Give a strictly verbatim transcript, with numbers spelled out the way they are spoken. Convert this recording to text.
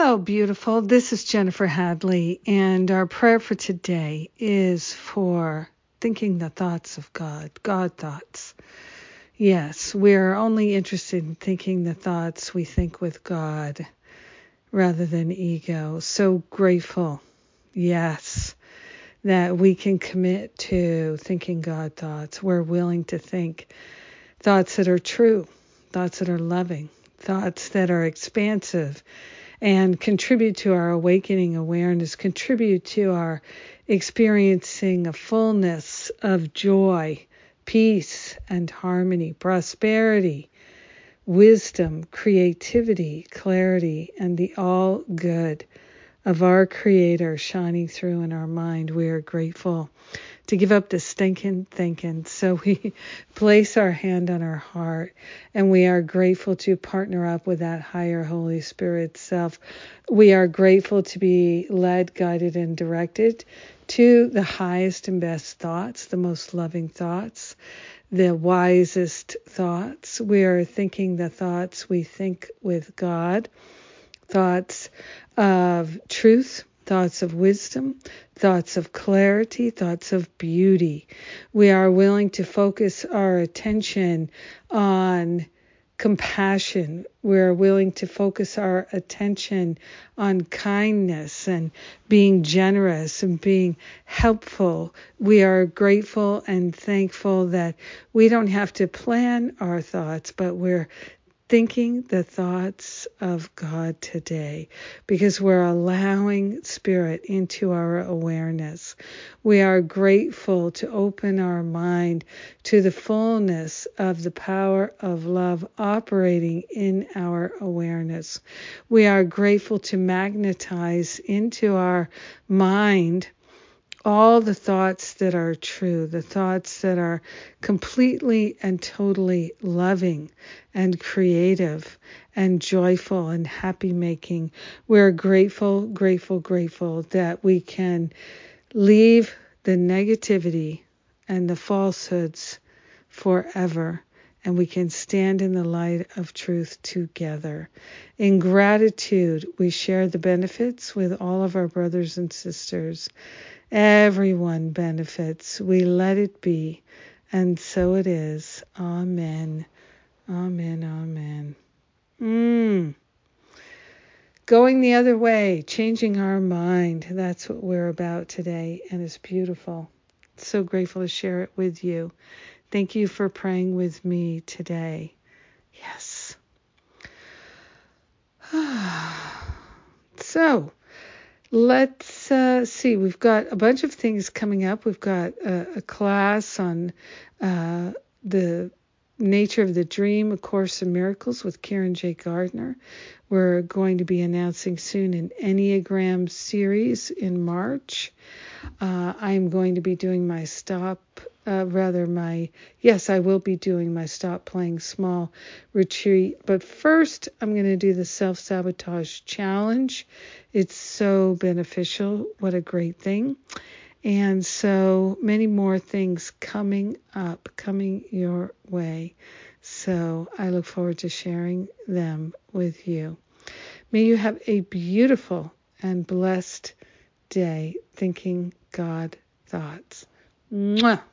Hello, beautiful. This is Jennifer Hadley, and our prayer for today is for thinking the thoughts of God, God thoughts. Yes, we are only interested in thinking the thoughts we think with God rather than ego. So grateful, yes, that we can commit to thinking God thoughts. We're willing to think thoughts that are true, thoughts that are loving, thoughts that are expansive, and contribute to our awakening awareness, contribute to our experiencing a fullness of joy, peace, and harmony, prosperity, wisdom, creativity, clarity, and the all good of our Creator shining through in our mind. We are grateful to give up the stinking thinking. So we place our hand on our heart, and we are grateful to partner up with that higher Holy Spirit self. We are grateful to be led, guided, and directed to the highest and best thoughts, the most loving thoughts, the wisest thoughts. We are thinking the thoughts we think with God, thoughts of truth, thoughts of wisdom, thoughts of clarity, thoughts of beauty. We are willing to focus our attention on compassion. We are willing to focus our attention on kindness and being generous and being helpful. We are grateful and thankful that we don't have to plan our thoughts, but we're thinking the thoughts of God today because we're allowing Spirit into our awareness. We are grateful to open our mind to the fullness of the power of love operating in our awareness. We are grateful to magnetize into our mind all the thoughts that are true, the thoughts that are completely and totally loving and creative and joyful and happy making. We're grateful, grateful, grateful that we can leave the negativity and the falsehoods forever, and we can stand in the light of truth together. In gratitude, we share the benefits with all of our brothers and sisters. Everyone benefits. We let it be. And so it is. Amen. Amen. Amen. Mm. Going the other way, changing our mind. That's what we're about today. And it's beautiful. So grateful to share it with you. Thank you for praying with me today. Yes. So, let's uh, see. We've got a bunch of things coming up. We've got a, a class on uh, the nature of the dream, A Course in Miracles with Karen J. Gardner. We're going to be announcing soon an Enneagram series in March. Uh, I'm going to be doing my stop, uh, rather my, yes, I will be doing my Stop Playing Small retreat. But first, I'm going to do the Self-Sabotage Challenge. It's so beneficial. What a great thing. And so many more things coming up, coming your way. So I look forward to sharing them with you. May you have a beautiful and blessed day thinking God thoughts. Mwah!